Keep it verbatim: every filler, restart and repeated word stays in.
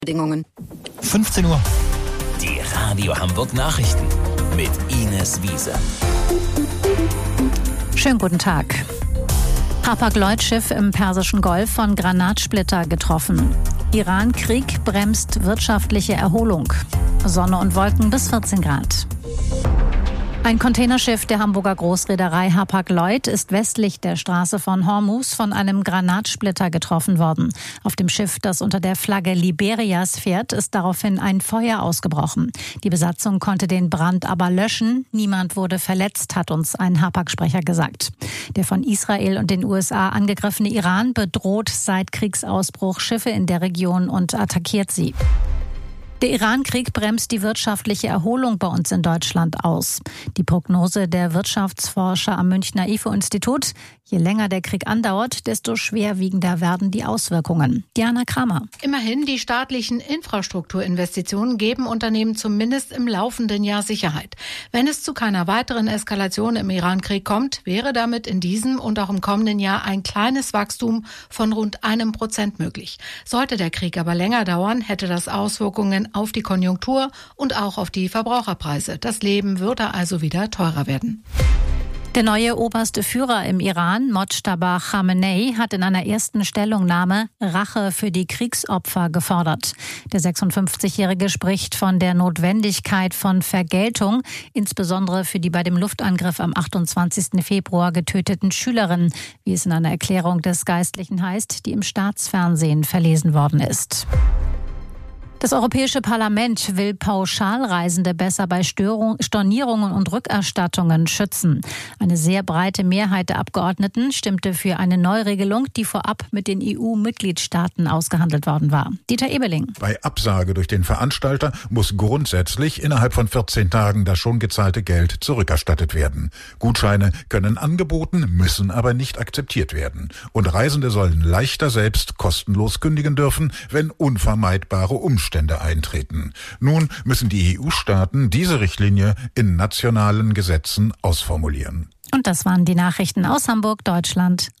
Bedingungen. fünfzehn Uhr. Die Radio Hamburg Nachrichten mit Ines Wiese. Schönen guten Tag. Hapag-Lloyd-Schiff im Persischen Golf von Granatsplitter getroffen. Iran-Krieg bremst wirtschaftliche Erholung. Sonne und Wolken bis vierzehn Grad. Ein Containerschiff der Hamburger Großreederei Hapag-Lloyd ist westlich der Straße von Hormuz von einem Granatsplitter getroffen worden. Auf dem Schiff, das unter der Flagge Liberias fährt, ist daraufhin ein Feuer ausgebrochen. Die Besatzung konnte den Brand aber löschen. Niemand wurde verletzt, hat uns ein Hapag-Sprecher gesagt. Der von Israel und den U S A angegriffene Iran bedroht seit Kriegsausbruch Schiffe in der Region und attackiert sie. Der Iran-Krieg bremst die wirtschaftliche Erholung bei uns in Deutschland aus. Die Prognose der Wirtschaftsforscher am Münchner I F O-Institut: Je länger der Krieg andauert, desto schwerwiegender werden die Auswirkungen. Diana Kramer. Immerhin, die staatlichen Infrastrukturinvestitionen geben Unternehmen zumindest im laufenden Jahr Sicherheit. Wenn es zu keiner weiteren Eskalation im Iran-Krieg kommt, wäre damit in diesem und auch im kommenden Jahr ein kleines Wachstum von rund einem Prozent möglich. Sollte der Krieg aber länger dauern, hätte das Auswirkungen auf die Konjunktur und auch auf die Verbraucherpreise. Das Leben würde also wieder teurer werden. Der neue oberste Führer im Iran, Mojtaba Khamenei, hat in einer ersten Stellungnahme Rache für die Kriegsopfer gefordert. Der sechsundfünfzigjährige spricht von der Notwendigkeit von Vergeltung, insbesondere für die bei dem Luftangriff am achtundzwanzigsten Februar getöteten Schülerinnen, wie es in einer Erklärung des Geistlichen heißt, die im Staatsfernsehen verlesen worden ist. Das Europäische Parlament will Pauschalreisende besser bei Störung, Stornierungen und Rückerstattungen schützen. Eine sehr breite Mehrheit der Abgeordneten stimmte für eine Neuregelung, die vorab mit den E U-Mitgliedstaaten ausgehandelt worden war. Dieter Ebeling. Bei Absage durch den Veranstalter muss grundsätzlich innerhalb von vierzehn Tagen das schon gezahlte Geld zurückerstattet werden. Gutscheine können angeboten, müssen aber nicht akzeptiert werden. Und Reisende sollen leichter selbst kostenlos kündigen dürfen, wenn unvermeidbare Umstände eintreten. Nun müssen die E U-Staaten diese Richtlinie in nationalen Gesetzen ausformulieren. Und das waren die Nachrichten aus Hamburg, Deutschland